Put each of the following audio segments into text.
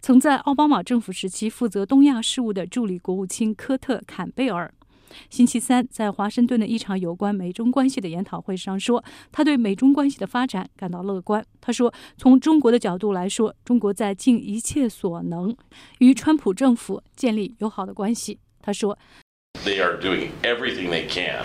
曾在奥巴马政府时期负责东亚事务的助理国务卿科特·坎贝尔星期三在华盛顿的一场有关美中关系的研讨会上说，他对美中关系的发展感到乐观。他说，从中国的角度来说，中国在尽一切所能与川普政府建立友好的关系。他说 They are doing everything they can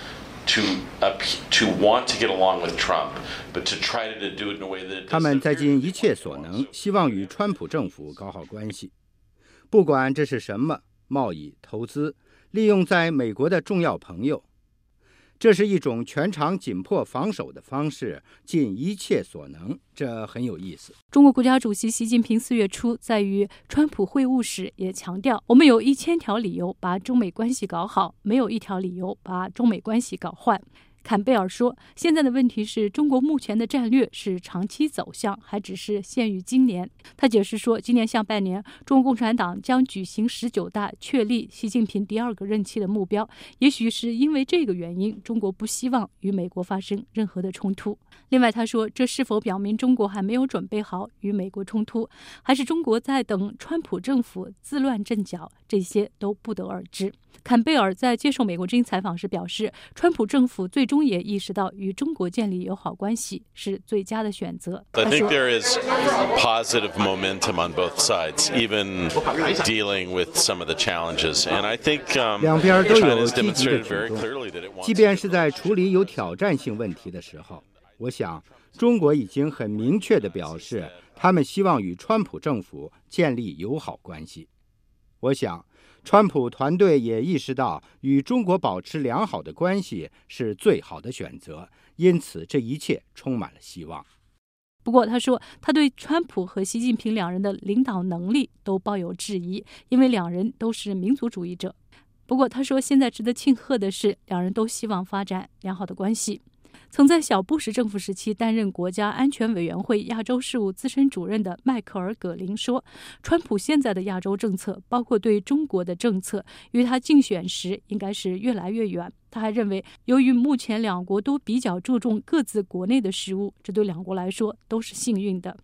to want to get along with Trump, but to try to do it in a way that 他们在尽一切所能，希望与川普政府搞好关系，不管这是什么，贸易、投资，利用在美国的重要朋友。这是一种全场紧迫防守的方式，尽一切所能，这很有意思。 中国国家主席习近平4月初在与川普会晤时也强调，我们有1000条理由把中美关系搞好，没有一条理由把中美关系搞坏。坎贝尔说，现在的问题是中国目前的战略是长期走向，还只是限于今年。他解释说，今年下半年中国共产党将举行19大，确立习近平第2个任期的目标。也许是因为这个原因，中国不希望与美国发生任何的冲突。另外他说，这是否表明中国还没有准备好与美国冲突，还是中国在等川普政府自乱阵脚，这些都不得而知。坎贝尔在接受美国之音采访时表示，川普政府最终也意识到与中国建立友好关系是最佳的选择。 I think there is positive momentum on both sides, even dealing with some of the challenges. And I think 两边都有 China's 积极的 demonstrated 举 very 动， clearly that it wants 即便是在处理有挑战性问题的时候，我想中国已经很明确地表示，他们希望与川普政府建立友好关系。我想川普团队也意识到与中国保持良好的关系是最好的选择，因此这一切充满了希望。 不过他说，他对川普和习近平两人的领导能力都抱有质疑，因为两人都是民族主义者。不过他说，现在值得庆贺的是，两人都希望发展良好的关系。曾在小布什政府时期担任国家安全委员会亚洲事务资深主任的迈克尔·葛林说，川普现在的亚洲政策，包括对中国的政策，与他竞选时应该是越来越远。他还认为，由于目前两国都比较注重各自国内的事务，这对两国来说都是幸运的。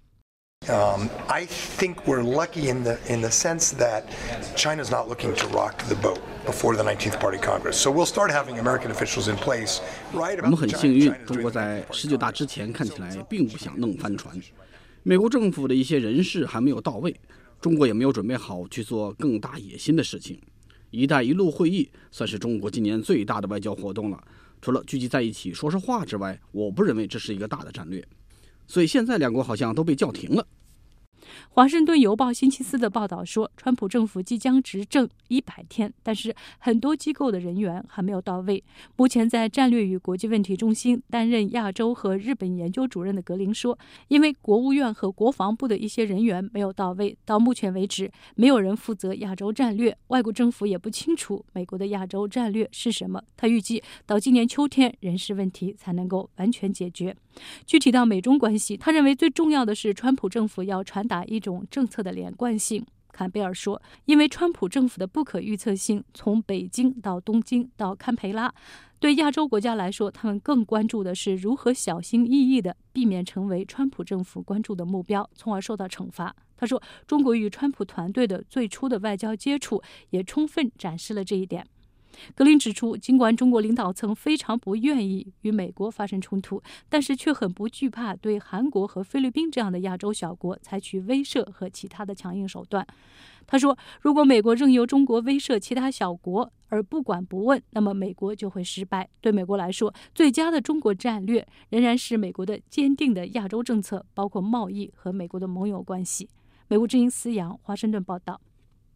I think we're lucky in the sense that China's not looking to rock the boat before the 19th Party Congress. So we'll start having American officials in place right about 我们很幸运，中国在19大之前看起来并不想弄翻船。美国政府的一些人士还没有到位，中国也没有准备好去做更大野心的事情。一带一路会议算是中国今年最大的外交活动了，除了聚集在一起说说话之外，我不认为这是一个大的战略。所以现在两国好像都被叫停了。 华盛顿邮报星期4的报道说，川普政府即将执政100天，但是很多机构的人员还没有到位。目前在战略与国际问题中心担任亚洲和日本研究主任的格林说，因为国务院和国防部的一些人员没有到位，到目前为止没有人负责亚洲战略，外国政府也不清楚美国的亚洲战略是什么。他预计到今年秋天人事问题才能够完全解决。具体到美中关系，他认为最重要的是川普政府要传达一种政策的连贯性。坎贝尔说，因为川普政府的不可预测性，从北京到东京到堪培拉，对亚洲国家来说，他们更关注的是如何小心翼翼地避免成为川普政府关注的目标，从而受到惩罚。他说，中国与川普团队的最初的外交接触也充分展示了这一点。格林指出，尽管中国领导层非常不愿意与美国发生冲突，但是却很不惧怕对韩国和菲律宾这样的亚洲小国采取威慑和其他的强硬手段。他说，如果美国任由中国威慑其他小国而不管不问，那么美国就会失败。对美国来说，最佳的中国战略仍然是美国的坚定的亚洲政策，包括贸易和美国的盟友关系。美国之音思阳华盛顿报道。